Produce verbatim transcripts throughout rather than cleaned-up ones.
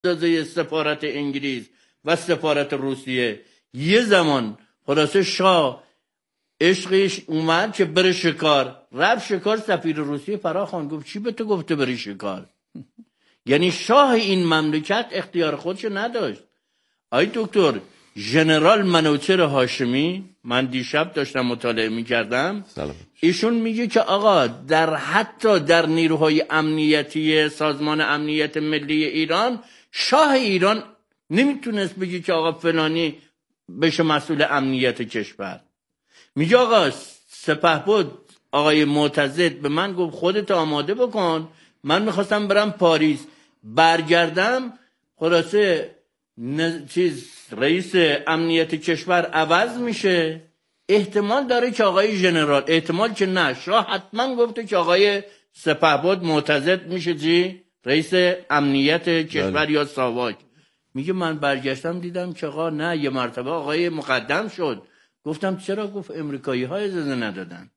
اندازه سفارت انگلیس و سفارت روسیه. یه زمان خلاصه شاه عشقش اومد که بره شکار، رفت شکار، سفیر روسیه فراخوان گفت چی به تو گفته بری شکار؟ یعنی شاه این مملکت اختیار خودشو نداشت. آی دکتر ژنرال منوچهر هاشمی، من دیشب داشتم مطالعه میکردم، ایشون میگه که آقا در حتی در نیروهای امنیتی سازمان امنیت ملی ایران، شاه ایران نمیتونست بگه که آقا فلانی بشه مسئول امنیت کشور. میگه آقا سپهبد آقای معتضد به من گفت خودت آماده بکن، من میخواستم برم پاریس، برگردم خلاصه چیز رئیس امنیت کشور عوض میشه، احتمال داره که آقای ژنرال، احتمال که نه، شاه حتما گفته که آقای سپهبد معتضد میشه چی؟ رئیس امنیت کشور بله. یا ساواک. میگه من برگشتم دیدم که آقا نه، یه مرتبه آقای مقدم شد. گفتم چرا؟ گفت امریکایی ها اجازه ندادن.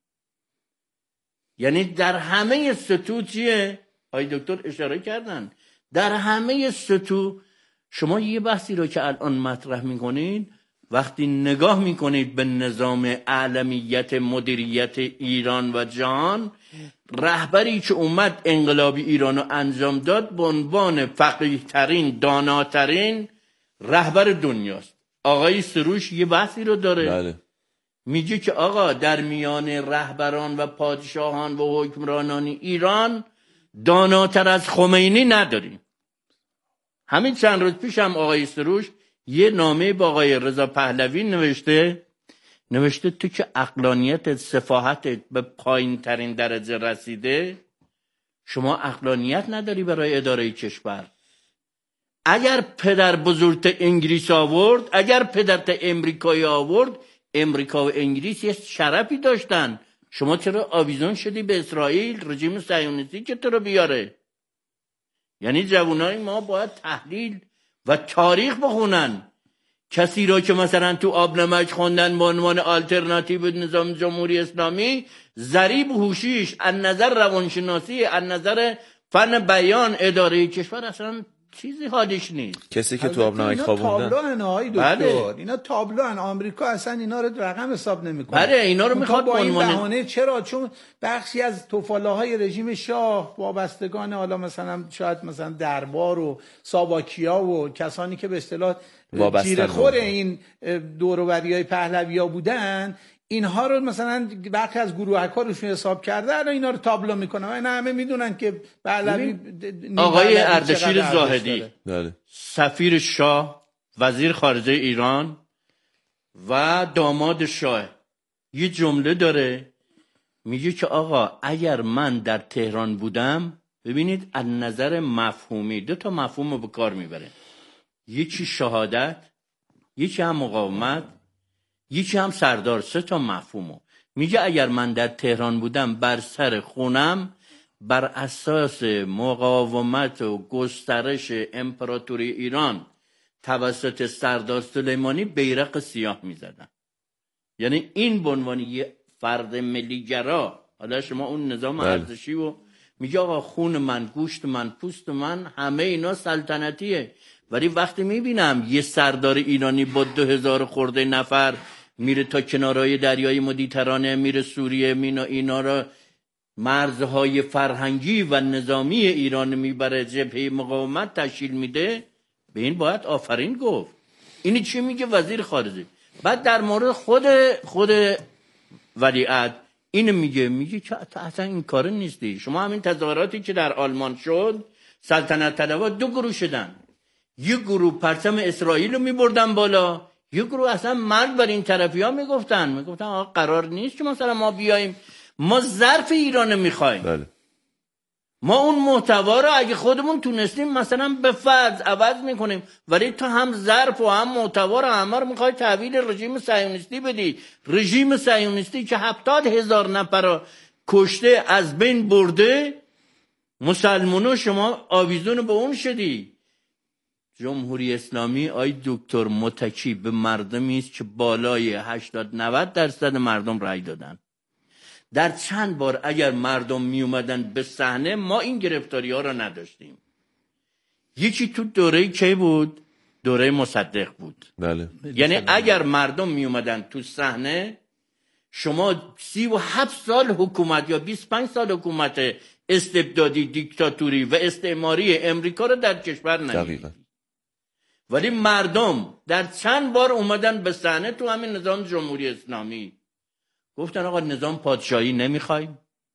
یعنی در همه سطوح چیه؟ آقای دکتر اشاره کردن، در همه سطوح شما یه بحثی رو که الان مطرح میکنید وقتی نگاه میکنید به نظام اعلمیت مدیریت ایران و جهان، رهبری که اومد انقلابی ایرانو انجام داد به عنوان فقیه ترین داناترین رهبر دنیاست. آقای سروش یه بحثی رو داره بله. میگه که آقا در میان رهبران و پادشاهان و حکمرانان ایران داناتر از خمینی نداریم. همین چند روز پیش هم آقای سروش یه نامه با آقای رضا پهلوی نوشته نوشته تو که عقلانیت سفاهتت به پایین ترین درجه رسیده، شما عقلانیت نداری برای اداره کشور. اگر پدر بزرگت انگلیس آورد، اگر پدرت امریکایی آورد، امریکا و انگلیس یه شرفی داشتن، شما چرا آویزون شدی به اسرائیل، رژیم صهیونیستی که تو رو بیاره؟ یعنی جوانای ما باید تحلیل و تاریخ بخونن. کسی را که مثلا تو آبنمک خوندن به عنوان آلترناتیو نظام جمهوری اسلامی، ضریب هوشیش از نظر روانشناسی، از نظر فن بیان، اداره کشور اصلا چیزی حالیش نیست. کسی که تو آبنمک خوابوندن تابلو انهای دکتر بله. اینا تابلو ان، آمریکا اصلا اینا رو رقم حساب نمیکنه. بله اینا رو میخواد با این بهانه. چرا؟ چون بخشی از توفاله‌های رژیم شاه وابستگان حالا مثلا شاید مثلا دربار و ساواکیا و کسانی که به اصطلاح جیره‌خور این دور و بریای پهلوی‌ها بودن، اینها رو مثلا برخی از گروهک‌ها روشون حساب کرده، اینا رو تابلو میکنن. اینا همه میدونن که پهلوی آقای اردشیر زاهدی سفیر شاه، وزیر خارجه ایران و داماد شاه یه جمله داره، میگه که آقا اگر من در تهران بودم، ببینید از نظر مفهومی دو تا مفهوم رو به کار میبره، یکی شهادت، یکی هم مقاومت، یکی هم سردار، سه تا مفهومو میگه. اگر من در تهران بودم بر سر خونم بر اساس مقاومت و گسترش امپراتوری ایران توسط سردار سلیمانی بیرق سیاه میزدم. یعنی این به عنوان یه فرد ملیگرا، حالا شما اون نظام ارزشی و میگه آقا خون من، گوشت من، پوست من، همه اینا سلطنتیه. ولی وقتی میبینم یه سردار ایرانی با دو هزار خورده نفر میره تا کنارهای دریای مدیترانه، میره سوریه، مینا اینا را مرزهای فرهنگی و نظامی ایران میبره، جبهه مقاومت تشکیل میده، به این باید آفرین گفت. اینی چی میگه وزیر خارجه؟ بعد در مورد خود خود ولیعهد اینو میگه، میگه که اصلا این کار نیستی. شما همین تظاهراتی که در آلمان شد، سلطنت طلبها دو گروه شدن، یک گروه پرچم اسرائیل رو میبردن بالا، یک گروه اصلا مرگ بر این طرفی ها میگفتن میگفتن آقا قرار نیست که مثلا ما بیاییم، ما ظرف ایران میخوایم بله. ما اون محتوا رو اگه خودمون تونستیم مثلا به فرض عوض میکنیم، ولی تو هم ظرف و هم محتوا رو همه رو میخوای تحویل رژیم صهیونیستی بدی. رژیم صهیونیستی که هفتاد هزار نفر رو کشته، از بین برده، مسلمانو شما آویزون به اون شدی. جمهوری اسلامی آی دکتر متکی به مردمی است که بالای هشتاد نود درصد مردم رأی دادن. در چند بار اگر مردم می اومدن به صحنه، ما این گرفتاری ها را نداشتیم. یکی تو دوره کی بود؟ دوره مصدق بود. بله. یعنی اگر مردم می اومدن تو صحنه، شما سی و هفت سال حکومت یا بیست و پنج سال حکومت استبدادی، دیکتاتوری و استعماری امریکا رو در کشور نمیدید. ولی مردم در چند بار اومدن به صحنه تو همین نظام جمهوری اسلامی، گفتن آقا نظام پادشاهی نمیخوایم،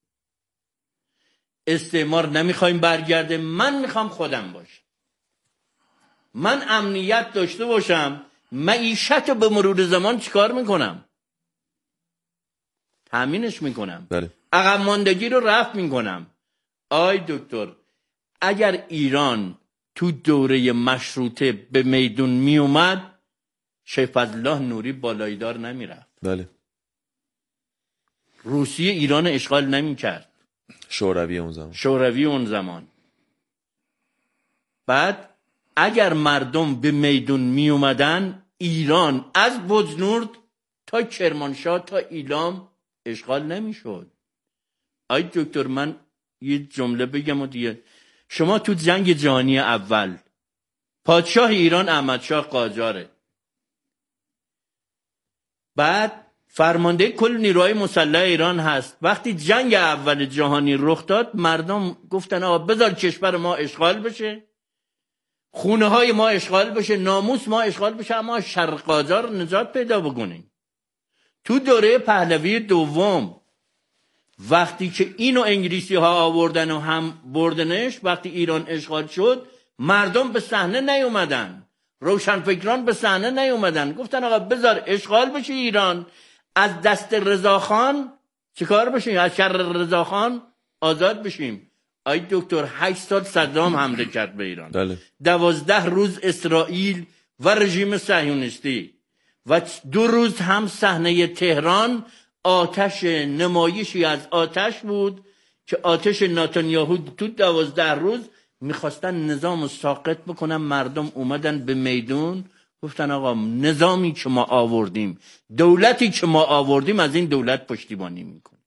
استعمار نمیخوایم برگرده، من میخوام خودم باشم، من امنیت داشته باشم. معیشت رو به مرور زمان چیکار میکنم؟ تامینش میکنم. بله. عقب ماندگی رو رفع میکنم. آی دکتر، اگر ایران تو دوره مشروطه به میدون میومد، شیخ فضلالله نوری بالایدار نمیرفت. بله. روسیه ایران اشغال نمیکرد. شوروی اون زمان. شوروی اون زمان. بعد اگر مردم به میدون می اومدن، ایران از بزنورد تا کرمانشاه تا ایلام اشغال نمیشد. آی دکتر، من یه جمله بگم و دیگه، شما تو جنگ جهانی اول پادشاه ایران احمدشاه قاجاره، بعد فرمانده کل نیروهای مسلح ایران هست. وقتی جنگ اول جهانی رخ داد، مردم گفتن آقا بذار کشور ما اشغال بشه، خونه های ما اشغال بشه، ناموس ما اشغال بشه، اما شر قاجار نجات پیدا بکنیم. تو دوره پهلوی دوم وقتی که اینو انگلیسی ها آوردن و هم بردنش، وقتی ایران اشغال شد، مردم به صحنه نیومدن، روشنفکران به صحنه نیومدن، گفتن آقا بذار اشغال بشه ایران، از دست رضاخان چیکار بشیم، از شر رضاخان آزاد بشیم. آی دکتر، هشت سال صدام حمله کرد به ایران. بله. دوازده روز اسرائیل و رژیم صهیونیستی و دو روز هم صحنه تهران آتش نمایشی از آتش بود که آتش نتانیاهو تو دوازده روز میخواستن نظام رو ساقط بکنن. مردم اومدن به میدون، گفتن آقا نظامی که ما آوردیم، دولتی که ما آوردیم، از این دولت پشتیبانی میکنیم.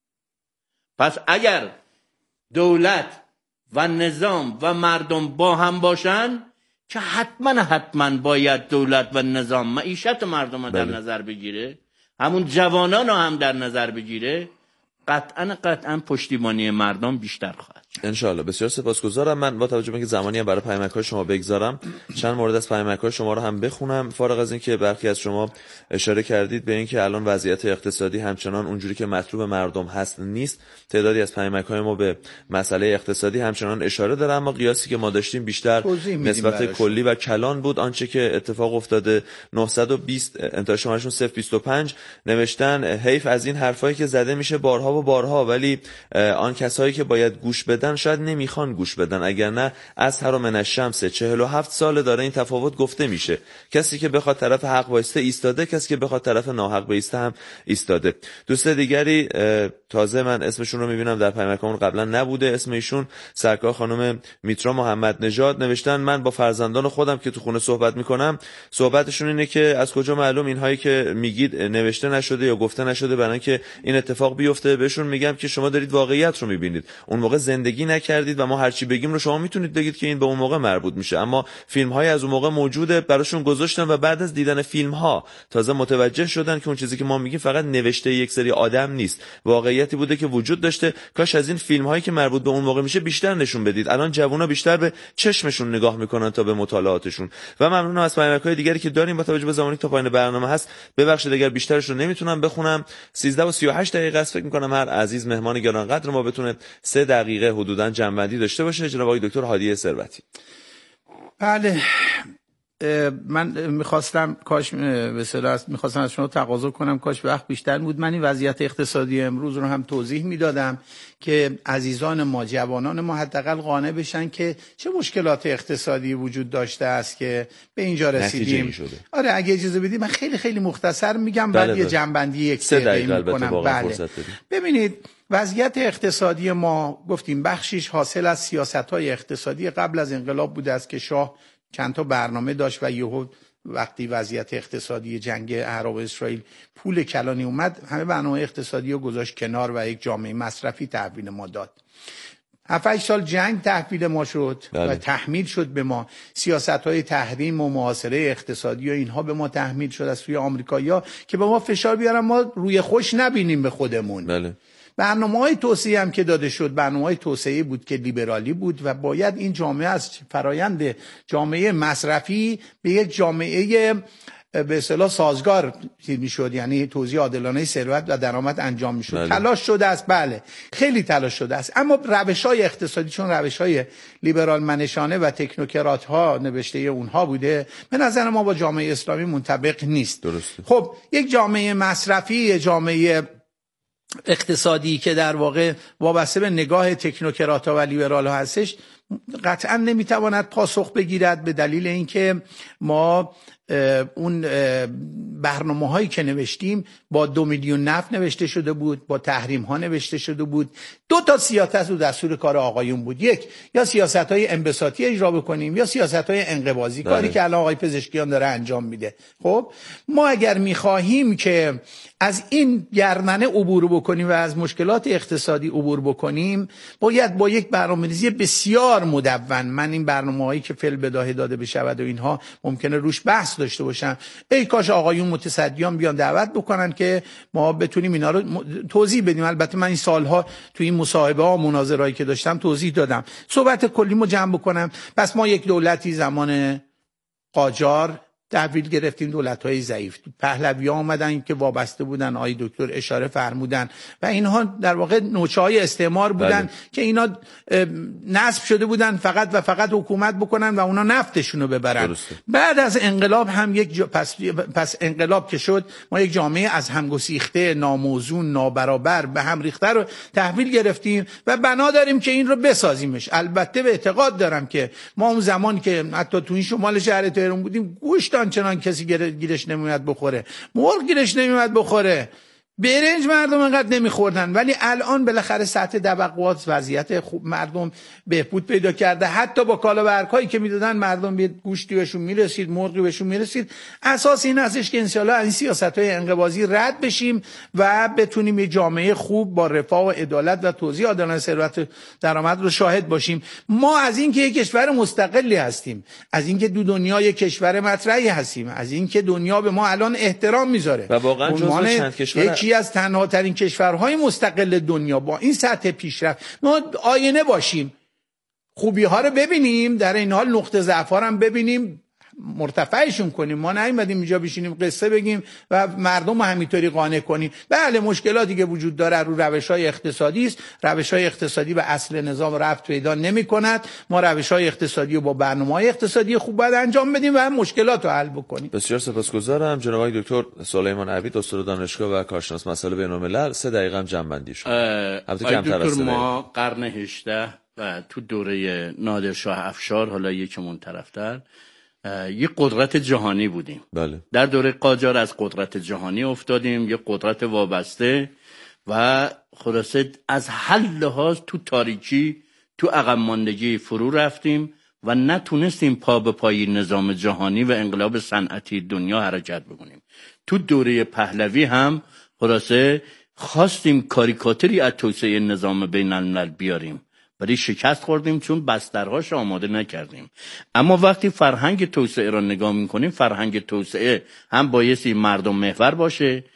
پس اگر دولت و نظام و مردم با هم باشن، که حتما حتما باید دولت و نظام معیشت مردم رو در نظر بگیره، همون جوانان رو هم در نظر بگیره، قطعا قطعا پشتیبانی مردم بیشتر خواهد شد. انشالله. بسیار سپاسگزارم. من با توجه به اینکه زمانی هم برای پیامک‌های شما بگذارم، چند مورد از پیامک‌های شما رو هم بخونم. فارغ از اینکه برخی از شما اشاره کردید به اینکه الان وضعیت اقتصادی همچنان اونجوری که مطلوب مردم هست نیست، تعدادی از پیامک‌های ما به مسئله اقتصادی همچنان اشاره داره، اما قیاسی که ما داشتیم بیشتر نسبت کلی و کلان بود. آنچه که اتفاق افتاده نهصد و بیست انتهای شمارشون صفر بیست و پنج نوشتن حیف از این حرفایی که زده میشه بارها و بارها، ولی آن کسایی که باید گوش بدن شاید نمیخوان گوش بدن، اگر نه از هر من الشمس چهل و هفت سال داره این تفاوت گفته میشه. کسی که بخواد طرف حق وایسته ایستاده، کسی که بخواد طرف ناحق بایسته هم ایستاده. دوست دیگری تازه من اسمشون رو میبینم در پیامکمون قبلا نبوده، اسم ایشون سرکار خانم میترا محمد نژاد نوشتن من با فرزندان خودم که تو خونه صحبت میکنم، صحبتشون اینه که از کجا معلوم اینهایی که میگید نوشته نشده یا گفته نشده برای اینکه این اتفاق بیفته. بهشون میگم که شما دارید واقعیت رو میبینید، اون موقع زندگی نکردید و ما هر چی بگیم رو شما میتونید بگید که این به اون موقع مربوط میشه، اما فیلم های از اون موقع موجوده، براشون گذاشتن و بعد از دیدن فیلم ها تازه متوجه شدن که اون چیزی که ما میگیم فقط نوشته یک سری آدم نیست، واقعیتی بوده که وجود داشته. کاش از این فیلم هایی که مربوط به اون موقع میشه بیشتر نشون بدید. الان جوونا بیشتر به چشمشون نگاه میکنن تا به مطالعاتشون. و ممنونم از پیامک‌های دیگری که داریم. با توجه به زمانی تا پایان برنامه هست، ببخشید اگر بیشترش رو نمیتونم بخونم. سیزده و سی و هشت دقیقه است، فکر میکنم هر عزیز مهمان گرانقدر ما بتونه سه دقیقه حدوداً جنبندی داشته باشه. جناب آقای دکتر هادی ثروتی. بله، من میخواستم کاش به اصطلاح میخواستم از شما تقاضا کنم کاش وقت بیشتر بود، من این وضعیت اقتصادی امروز رو هم توضیح میدادم که عزیزان ما، جوانان ما حداقل قانع بشن که چه مشکلات اقتصادی وجود داشته است که به اینجا رسیدیم. آره اگه اجازه بدید من خیلی خیلی مختصر میگم، بعد بله یه جنبندی یک دقیقه میکنم. بله ببینید، وضعیت اقتصادی ما گفتیم بخشیش حاصل از سیاست‌های اقتصادی قبل از انقلاب بوده است که شاه چند تا برنامه داشت و یهو وقتی وضعیت اقتصادی جنگ عرب و اسرائیل پول کلانی اومد، همه برنامه اقتصادی رو گذاشت کنار و یک جامعه مصرفی تحویل ما داد. هفت سال جنگ تحویل ما شد بله. و تحمیل شد به ما، سیاست‌های تحریم و محاصره اقتصادی و اینها به ما تحمیل شد از سوی آمریکایی‌ها که به ما فشار بیارن ما روی خوش نبینیم به خودمون. بله. برنامه‌های توسعه هم که داده شد برنامه‌های توسعه بود که لیبرالی بود و باید این جامعه از فرایند جامعه مصرفی به یک جامعه به اصطلاح سازگار میشد، یعنی توزیع عادلانه ثروت و درآمد انجام میشد. بله. تلاش شده است، بله خیلی تلاش شده است، اما روش‌های اقتصادی چون روش‌های لیبرال منشانه و تکنوکرات ها نوشته اونها بوده، به نظر ما با جامعه اسلامی منطبق نیست. درسته. خب یک جامعه مصرفی، جامعه اقتصادی که در واقع وابسته به نگاه تکنوکرات ها و لیبرال ها هستش قطعا نمیتواند پاسخ بگیرد، به دلیل اینکه ما اون برنامه هایی که نوشتیم با دو میلیون نفت نوشته شده بود، با تحریم ها نوشته شده بود. دو تا سیاست و دستور کار آقایون بود، یک یا سیاست های انبساطی اجرا بکنیم یا سیاست های انقباضی، کاری که الان آقای پزشکیان داره انجام میده. خب ما اگر میخواهیم که از این گردنه عبور بکنیم و از مشکلات اقتصادی عبور بکنیم، باید با یک برنامه‌ریزی بسیار مدون، من این برنامه‌هایی که فعل بداهه داده بشود و اینها ممکنه روش بحث داشته باشن، ای کاش آقایون متصدیان بیان دعوت بکنن که ما بتونیم اینا رو توضیح بدیم. البته من این سالها تو این مصاحبه ها و مناظرهایی که داشتم توضیح دادم. صحبت کلیمو جمع بکنم، پس ما یک دولتی زمان قاجار تحویل گرفتیم، دولت‌های ضعیف، پهلوی‌ها آمدن که وابسته بودن، آقای دکتر اشاره فرمودن، و اینها در واقع نوچه‌های استعمار بودن. بله. که اینا نصب شده بودن فقط و فقط حکومت بکنن و اونا نفتشون رو ببرن. درسته. بعد از انقلاب هم یک جا... پس... پس انقلاب که شد، ما یک جامعه از هم گسیخته، ناموزون، نابرابر، به هم ریخته رو تحویل گرفتیم و بنا داریم که این رو بسازیمش. البته به اعتقاد دارم که ما اون زمان که حتی تو این شمال شهر تهران بودیم، گوشت چنان کسی گیرش نمیومد بخوره، مرغ گیرش نمیومد بخوره، برنج مردم انقدر نمیخوردن، ولی الان بالاخره سطح طبقات، وضعیت خوب مردم بهبود پیدا کرده. حتی با کالا برگ‌هایی که میدادن مردم به گوشتی بهشون میرسید، مرغی بهشون میرسید. اساس این هستش که انشالله از این سیاست‌های انقباضی رد بشیم و بتونیم یه جامعه خوب با رفاه و عدالت و توزیع عادلانه ثروت درآمد رو شاهد باشیم. ما از اینکه یک کشور مستقلی هستیم، از اینکه دو دنیا یک کشور مطرحی هستیم، از اینکه دنیا به ما الان احترام میذاره و واقعا جزو چند کشور یکی از تنها ترین کشورهای مستقل دنیا با این سطح پیشرفت، ما آینه باشیم، خوبی ها رو ببینیم، در این حال نقطه ضعف ها هم ببینیم، مرتفعشون کنیم. ما نیومدیم اینجا بشینیم قصه بگیم و مردم رو همینطوری قانع کنیم. بله مشکلاتی که وجود داره رو روش‌های اقتصادی است. روش‌های اقتصادی به اصل نظام ربط پیدا نمی‌کند. ما روش‌های اقتصادی رو با برنامه‌های اقتصادی خوب باید انجام بدیم و مشکلات رو حل بکنیم. بسیار سپاسگزارم جناب آقای دکتر سلیمان عبید، استاد دانشگاه و کارشناس مسائل بین‌الملل. سه دقیقه هم جنبندی شد. آقای دکتر ما قرن هجدهم و تو دوره نادرشاه افشار، حالا یکمون طرفتر، یک قدرت جهانی بودیم. بله. در دوره قاجار از قدرت جهانی افتادیم، یک قدرت وابسته و خلاصه از هر لحاظ تو تاریکی، تو عقب ماندگی فرو رفتیم و نتونستیم پا به پای نظام جهانی و انقلاب صنعتی دنیا حرکت بکنیم. تو دوره پهلوی هم خلاصه خواستیم کاریکاتوری از توسعه نظام بین الملل بیاریم، ولی شکست خوردیم چون بسترهاش آماده نکردیم. اما وقتی فرهنگ توسعه را نگاه میکنیم، فرهنگ توسعه هم بایستی مردم محور باشه.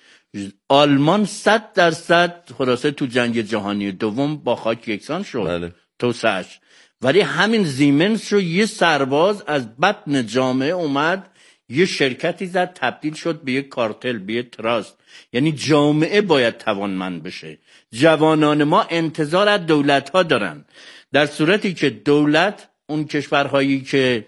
آلمان صد درصد خلاصه تو جنگ جهانی دوم با خاک یکسان شد. بله. توسعهش، ولی همین زیمنس رو یه سرباز از بطن جامعه اومد یه شرکتی زد، تبدیل شد به یک کارتل، به یک تراست. یعنی جامعه باید توانمند بشه. جوانان ما انتظار از دولت ها دارن، در صورتی که دولت، اون کشورهایی که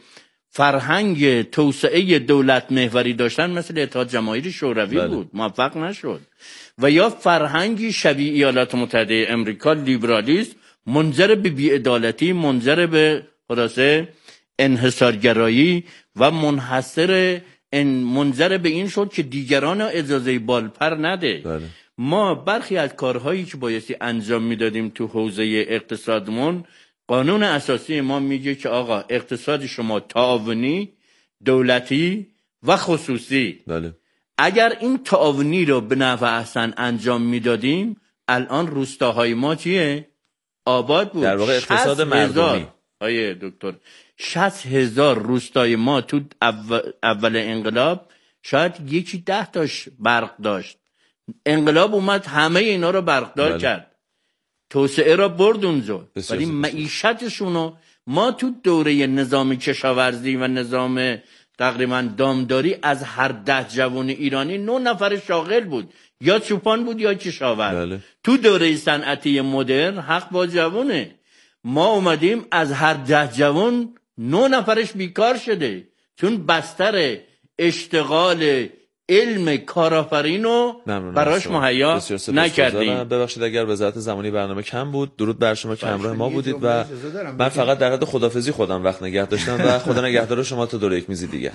فرهنگ توسعه دولت محوری داشتن مثل اتحاد جماهیر شوروی بله. بود، موفق نشد. و یا فرهنگی شبیه ایالات متحده امریکا لیبرالیست، منجر به بی‌عدالتی، منجر به خلاصه انحصارگرایی و منحصر ان منجر به این شد که دیگران اجازه بالپر نده. بله. ما برخی از کارهایی که بایستی انجام میدادیم تو حوزه اقتصادمون، قانون اساسی ما میگه که آقا اقتصاد شما تعاونی، دولتی و خصوصی. بله. اگر این تعاونی رو به نحو احسن انجام میدادیم، الان روستاهای ما چیه؟ آباد بود. در واقع اقتصاد مردمی. آیه دکتر شصت هزار روستای ما تو اول, اول انقلاب شاید یکی ده تاش برق داشت. انقلاب اومد همه اینا رو برقدار بله. کرد، توسعه را برد اونجا، ولی معیشتشونو ما تو دوره نظام کشاورزی و نظام تقریبا دامداری از هر ده جوان ایرانی نه نفر شاغل بود، یا چوپان بود یا کشاورز. بله. تو دوره صنعتی مدرن حق با جوانه. ما اومدیم از هر ده جوان نه نفرش بیکار شده، چون بستر اشتغال علم کارآفرینو براش مهیا نکردیم. ببخشید اگر وضاحت زمانی برنامه کم بود. درود بر شما که همراه ما بودید و من فقط در حد خدافظی خودم وقت نگه داشتم و خدا نگهدار شما تا دوره یک میزی دیگه.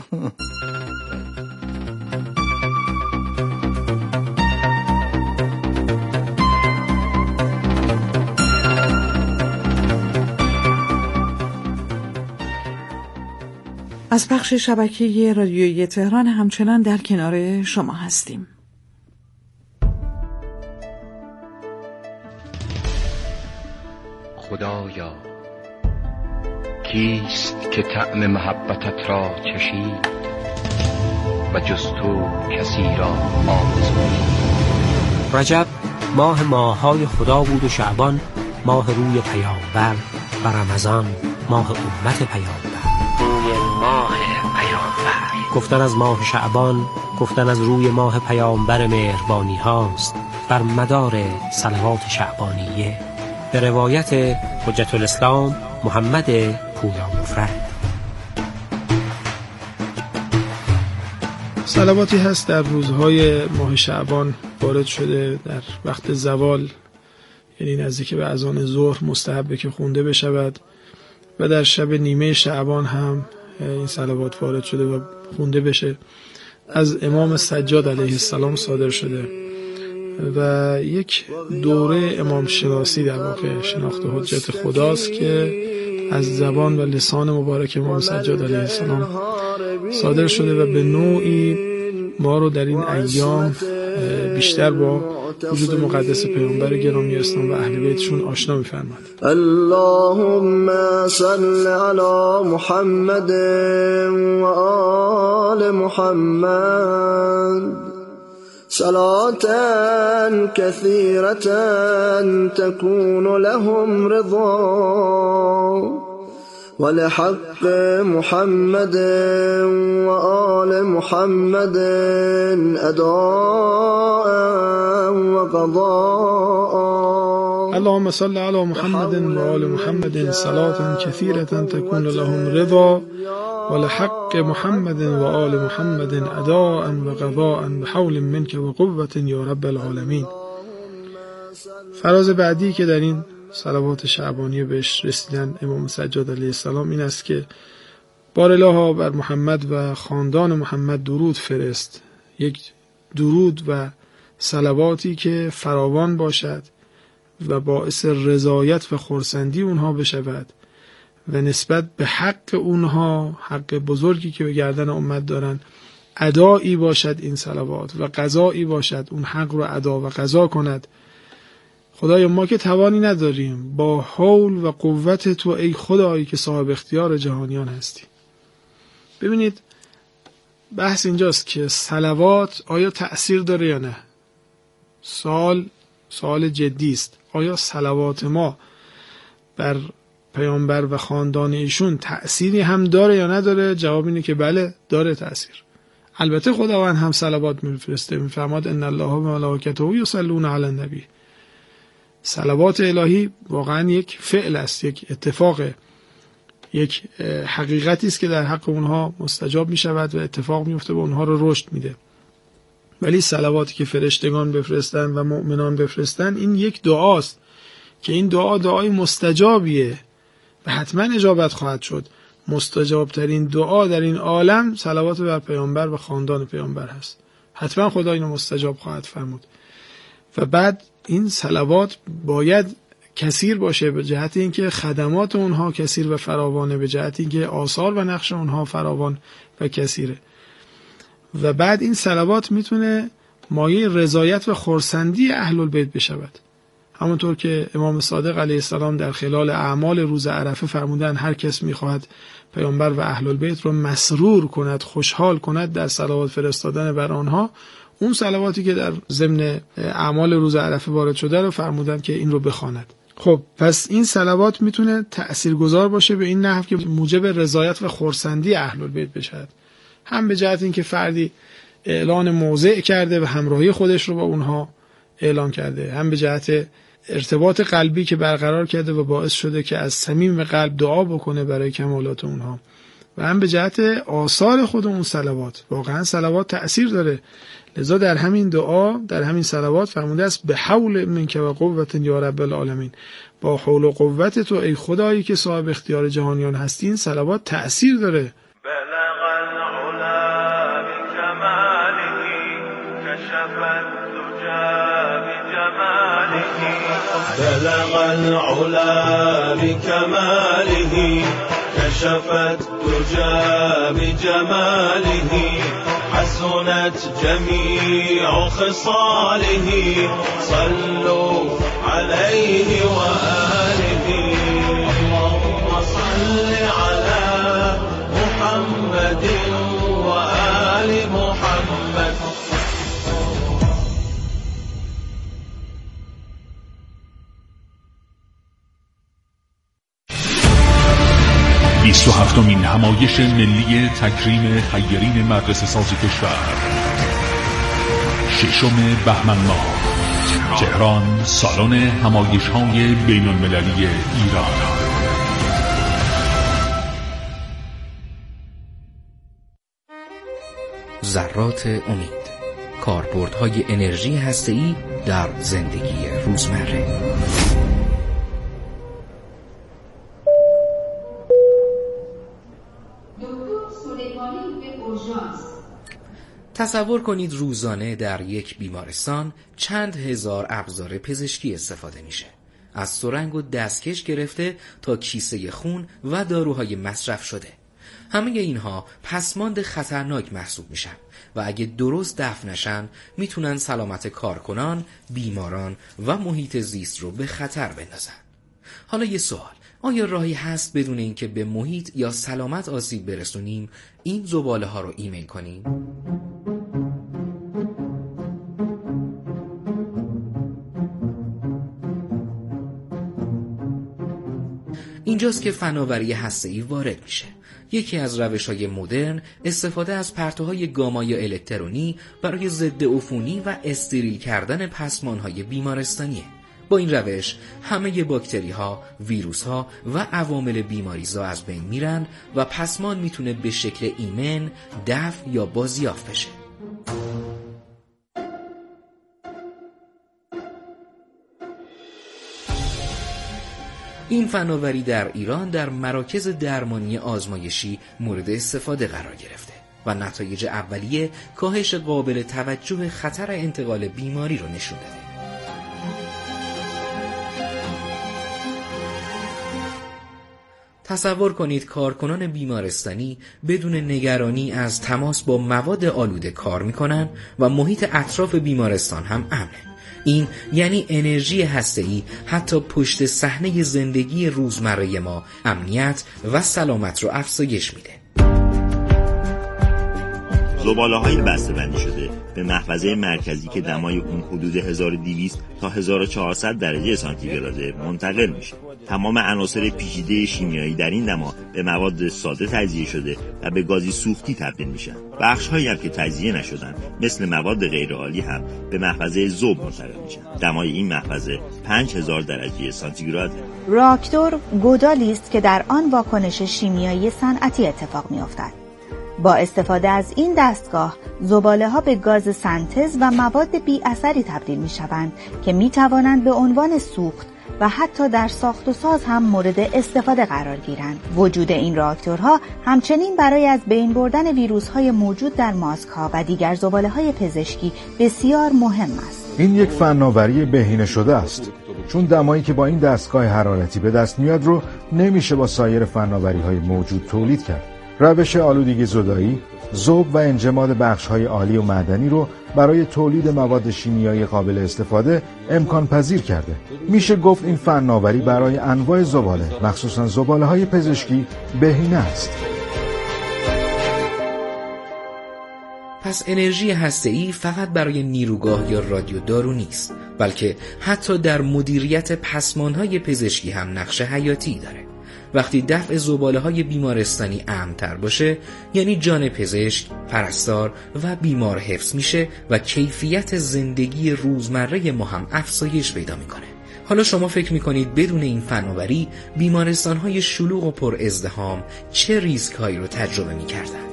از بخش شبکه رادیویی تهران همچنان در کنار شما هستیم. خدایا کیست که طعم محبتت را چشید و جز تو کسی را آرزوید. رجب ماه ماه‌های خدا بود و شعبان ماه روی پیامبر و رمضان ماه امت پیامبر. ماه پیامبر گفتن از ماه شعبان گفتن از روی ماه پیامبر مهربانی هاست بر مدار صلوات شعبانیه به روایت حجت الاسلام محمد پویا مفرد. صلواتی هست در روزهای ماه شعبان وارد شده در وقت زوال، یعنی نزدیک به اذان ظهر مستحبه که خونده بشود و در شب نیمه شعبان هم این صلوات وارد شده و خونده بشه. از امام سجاد علیه السلام صادر شده و یک دوره امام شناسی در واقع شناخت حجت خداست که از زبان و لسان مبارک امام سجاد علیه السلام صادر شده و به نوعی ما رو در این ایام بیشتر با وجود مقدس پیامبر گرامی اسلام و اهل بیتشون آشنا می‌فرماد. اللهم صل علی محمد و آل محمد صلاة كثيرة تكون لهم رضا ولحق محمد وآل محمد أداء وقضاء. اللهم صل على محمد وآل محمد صلاة كثيرة تكون لهم رضا ولحق محمد وآل محمد أداء وقضاء بحول منك وقوة یا رب العالمین. فراز بعدی که در این صلوات شعبانی بهش رسیدن امام سجاد علیه السلام این است که بارالها بر محمد و خاندان محمد درود فرست، یک درود و صلواتی که فراوان باشد و باعث رضایت و خرسندی اونها بشود و نسبت به حق اونها، حق بزرگی که به گردن امت دارن، ادایی باشد این صلوات و قضایی باشد اون حق رو ادا و قضا کند. خدایا ما که توانی نداریم، با حول و قوت تو ای خدایی که صاحب اختیار جهانیان هستی. ببینید بحث اینجاست که صلوات آیا تأثیر داره یا نه؟ سوال سوال جدی است. آیا صلوات ما بر پیامبر و خاندان ایشون تأثیری هم داره یا نداره؟ جواب اینه که بله داره تأثیر. البته خداوند هم صلوات میفرسته، میفرماد ان الله و ملائکته یصلون علی النبی. صلوات الهی واقعا یک فعل است، یک اتفاق، یک حقیقتی است که در حق اونها مستجاب می شود و اتفاق میفته و اونها رو رشد میده. ولی صلواتی که فرشتگان بفرستن و مؤمنان بفرستن این یک دعاست که این دعا دعای مستجابیه و حتما اجابت خواهد شد. مستجاب ترین دعا در این عالم صلوات بر پیامبر و خاندان پیامبر هست. حتما خدا اینو مستجاب خواهد فرمود. و بعد این صلوات باید کثیر باشه به جهت اینکه خدمات اونها کثیر و فراوانه، به جهت اینکه آثار و نقش اونها فراوان و کثیره. و بعد این صلوات میتونه مایه رضایت و خرسندی اهل البیت بشود. همونطور که امام صادق علیه السلام در خلال اعمال روز عرفه فرمودن هر کس میخواهد پیامبر و اهل البیت رو مسرور کند، خوشحال کند در صلوات فرستادن بر آنها، اون صلواتی که در ضمن اعمال روز عرفه وارد شده رو فرمودن که این رو بخواند. خب پس این صلوات میتونه تأثیرگذار باشه به این نحو که موجب رضایت و خرسندی اهل البیت بشه، هم به جهت اینکه فردی اعلان موضع کرده و همراهی خودش رو با اونها اعلان کرده، هم به جهت ارتباط قلبی که برقرار کرده و باعث شده که از صمیم قلب دعا بکنه برای کمالات اونها، و هم به جهت آثار خود اون صلوات. واقعا صلوات تأثیر داره، لذا در همین دعا، در همین صلوات فرموده است به حول منک و قوت یا رب العالمین، با حول و قوت تو ای خدایی که صاحب اختیار جهانیان هستی. این صلوات تأثیر داره. بلغ العلا بكماله كشف الدجى بجماله حسنت جميع خصاله صلوا عليه وآله اللهم صل على محمد وآل محمد. بیست و هفتمین همایش ملی تکریم خیرین مدرسه ساز کشور، ششم بهمن ماه، تهران، سالن همایش های بین المللی ایران. ذرات امید، کاربردهای انرژی هسته‌ای در زندگی روزمره. تصور کنید روزانه در یک بیمارستان چند هزار ابزار پزشکی استفاده میشه، از سرنگ و دستکش گرفته تا کیسه خون و داروهای مصرف شده. همه اینها پسماند خطرناک محسوب میشن و اگه درست دفن نشن میتونن سلامت کارکنان، بیماران و محیط زیست رو به خطر بندازن. حالا یه سوال، آیا راهی هست بدون اینکه به محیط یا سلامت آسیب برسونیم این زباله ها رو ایمن کنیم؟ اینجاست که فناوری هسته‌ای وارد میشه. یکی از روش‌های مدرن استفاده از پرتوهای گاما یا الکترونی برای ضد عفونی و استریل کردن پسمان‌های بیمارستانیه. با این روش همه باکتری‌ها، ویروس‌ها و عوامل بیماریزا از بین میرن و پسمان میتونه به شکل ایمن دفع یا بازیافت بشه. این فناوری در ایران در مراکز درمانی آزمایشی مورد استفاده قرار گرفته و نتایج اولیه کاهش قابل توجه خطر انتقال بیماری رو نشون داده. تصور کنید کارکنان بیمارستانی بدون نگرانی از تماس با مواد آلوده کار میکنن و محیط اطراف بیمارستان هم امنه. این یعنی انرژی هسته‌ای حتی پشت صحنه زندگی روزمره ما امنیت و سلامت رو افزایش میده. زباله‌های بسته‌بندی شده به محفظه مرکزی که دمای اون حدود هزار و دویست تا هزار و چهارصد درجه سانتیگراده منتقل میشه. تمام عناصر پیچیده شیمیایی در این دما به مواد ساده تجزیه شده و به گازی سوختی تبدیل میشن. بخش‌هایی هم که تجزیه نشدن مثل مواد غیرعالی هم به محفظه ذوب منتقل میشن. دمای این محفظه پنج هزار درجه سانتیگراد. راکتور گودالی است که در آن واکنش شیمیایی صنعتی اتفاق میافتد. با استفاده از این دستگاه زباله ها به گاز سنتز و مواد بی اثری تبدیل می شوند که می توانند به عنوان سوخت و حتی در ساخت و ساز هم مورد استفاده قرار گیرند. وجود این راکتورها همچنین برای از بین بردن ویروس های موجود در ماسک ها و دیگر زباله های پزشکی بسیار مهم است. این یک فناوری بهینه شده است، چون دمایی که با این دستگاه حرارتی به دست میاد رو نمیشه با سایر فناوری های موجود تولید کرد. روش آلودگی زدایی، ذوب و انجماد بخش‌های عالی و معدنی رو برای تولید مواد شیمیایی قابل استفاده امکان پذیر کرده. میشه گفت این فناوری برای انواع زباله، مخصوصاً زباله‌های پزشکی، بهینه است. پس انرژی هسته‌ای فقط برای نیروگاه یا رادیو دارو نیست، بلکه حتی در مدیریت پسمان‌های پزشکی هم نقش حیاتی داره. وقتی دفع زباله‌های بیمارستانی امن‌تر باشه، یعنی جان پزشک، پرستار و بیمار حفظ میشه و کیفیت زندگی روزمره ما هم افزایش پیدا میکنه. حالا شما فکر میکنید بدون این فناوری بیمارستان‌های شلوغ و پر ازدحام چه ریسک‌هایی رو تجربه میکردن؟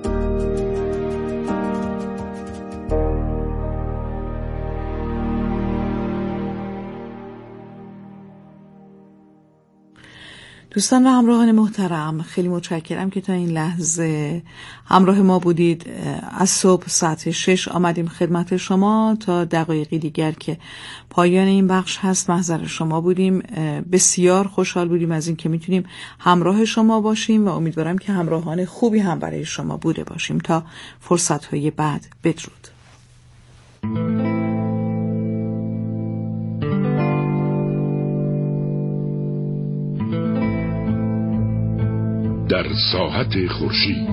دوستان و همراهان محترم، خیلی متشکرم که تا این لحظه همراه ما بودید. از صبح ساعت شش آمدیم خدمت شما تا دقایقی دیگر که پایان این بخش هست محضر شما بودیم. بسیار خوشحال بودیم از این که میتونیم همراه شما باشیم و امیدوارم که همراهان خوبی هم برای شما بوده باشیم. تا فرصت‌های بعد، بدرود. در ساحت خورشید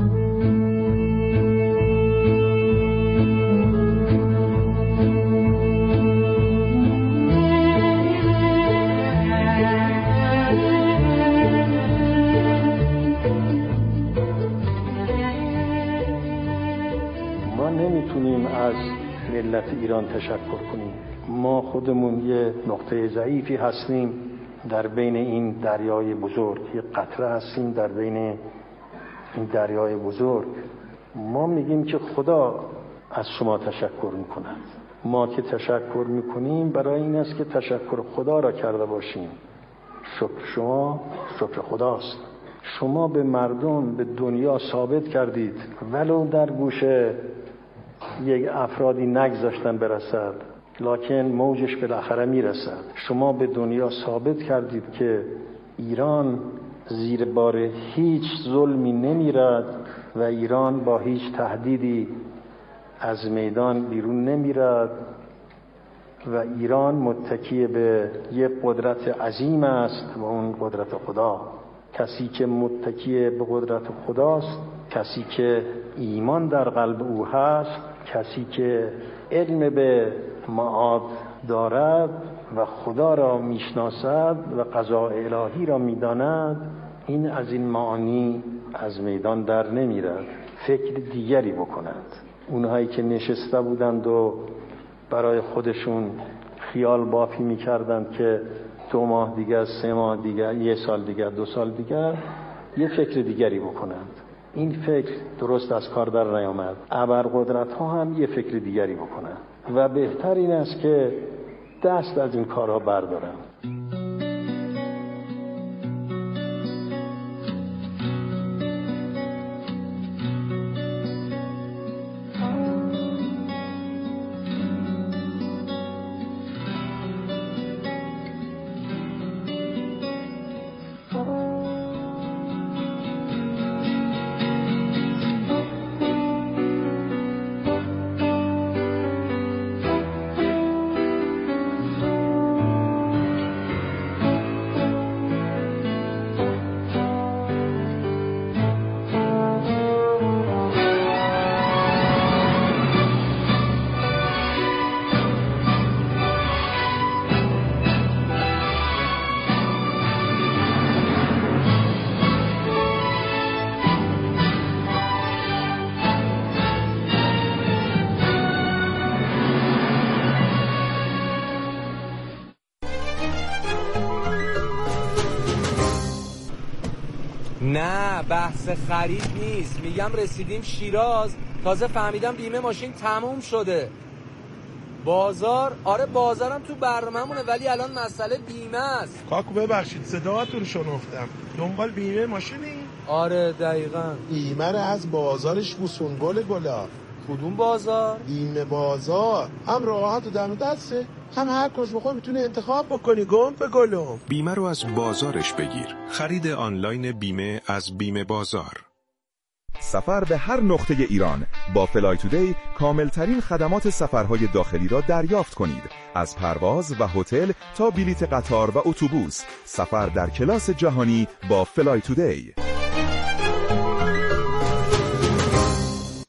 ما نمیتونیم از ملت ایران تشکر کنیم. ما خودمون یه نقطه ضعیفی هستیم در بین این دریای بزرگ، یه قطره هستیم در بین این دریای بزرگ. ما میگیم که خدا از شما تشکر میکند. ما که تشکر میکنیم برای این است که تشکر خدا را کرده باشیم. شکر شما شکر خداست. شما به مردم، به دنیا ثابت کردید ولو در گوشه یک افرادی نگذاشتن برسد، لکن موجش بالاخره میرسد. شما به دنیا ثابت کردید که ایران زیر بار هیچ ظلمی نمیرد و ایران با هیچ تهدیدی از میدان بیرون نمیرد و ایران متکی به یک قدرت عظیم است و اون قدرت خدا. کسی که متکی به قدرت خداست، کسی که ایمان در قلب او هست، کسی که علم به معاد دارد و خدا را میشناسد و قضاء الهی را میداند، این از این معانی از میدان در نمیرد، فکر دیگری بکند. اونهایی که نشسته بودند و برای خودشون خیال بافی میکردند که دو ماه دیگر، سه ماه دیگر، یک سال دیگر، دو سال دیگر یه فکر دیگری بکنند. این فکر درست از کار در نیامد. ابرقدرت ها هم یه فکر دیگری بکنند و بهتر این است که دست از این کارها بردارند. نه بحث خرید نیست، میگم رسیدیم شیراز، تازه فهمیدم بیمه ماشین تموم شده. بازار، آره بازارم تو برنامه‌مونه ولی الان مسئله بیمه است. کاکو ببخشید صداتون رو شنفتم، دنبال بیمه ماشینی؟ آره دقیقاً. بیمه رو از بازارش بوسون گل گلا. کدوم بازار؟ بیمه بازار، هم راحت و دم دسته، هم هر کس بخوای میتونه انتخاب بکنی. گم به گلم. بیمه رو از بازارش بگیر. خرید آنلاین بیمه از بیمه بازار. سفر به هر نقطه ایران با فلای تودی کاملترین خدمات سفرهای داخلی را دریافت کنید. از پرواز و هتل تا بلیط قطار و اتوبوس، سفر در کلاس جهانی با فلای تودی.